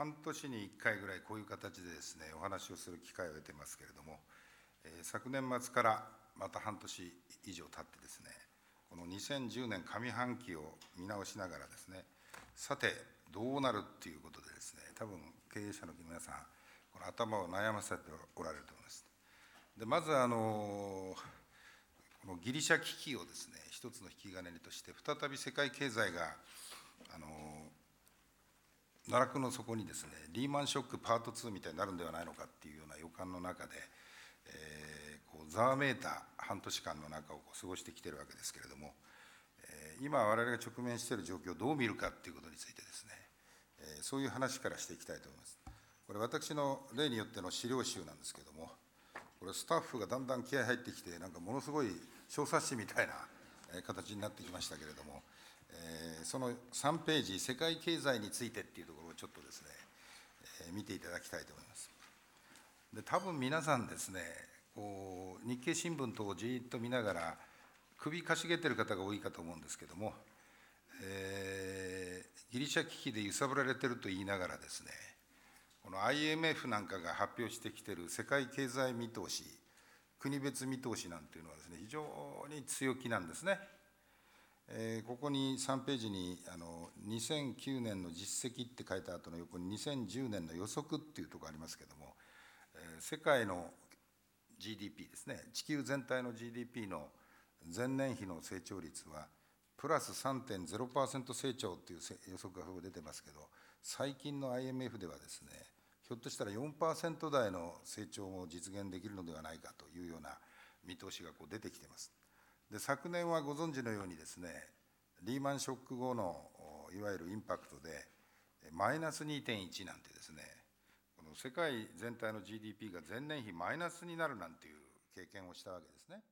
半年に1回ぐらいこういう形でですね、お話をする機会を得てますけれども、昨年末からまた半年以上経ってですね、この2010年上半期を見直しながらですね、さてどうなるっていうことでですね、多分経営者の皆さん、この頭を悩ませておられると思います。でまずこのギリシャ危機をですね、一つの引き金として、再び世界経済が奈落の底にですね、リーマンショックパート2みたいになるんではないのかっていうような予感の中で、こうざわめいた半年間の中を過ごしてきているわけですけれども、今我々が直面している状況をどう見るかっていうことについてですね、そういう話からしていきたいと思います。これ私の例によっての資料集なんですけれども、これスタッフがだんだん気合い入ってきて、なんかものすごい小冊子みたいな形になってきましたけれども、その3ページ、世界経済についてっていうところをちょっとですね、見ていただきたいと思います。で多分皆さんですね、こう日経新聞等をじっと見ながら、首かしげてる方が多いかと思うんですけども、ギリシャ危機で揺さぶられてると言いながらですね、この IMF なんかが発表してきてる世界経済見通し、国別見通しなんていうのはですね、非常に強気なんですね。ここに3ページに2009年の実績って書いた後の横に2010年の予測っていうところありますけども、世界の GDP ですね、地球全体の GDP の前年比の成長率はプラス 3.0% 成長っていう予測が出てますけど、最近の IMF ではですね、ひょっとしたら 4% 台の成長も実現できるのではないかというような見通しが出てきています。で昨年はご存知のようにですね、リーマンショック後のいわゆるインパクトでマイナス 2.1 なんてですね、この世界全体の GDP が前年比マイナスになるなんていう経験をしたわけですね。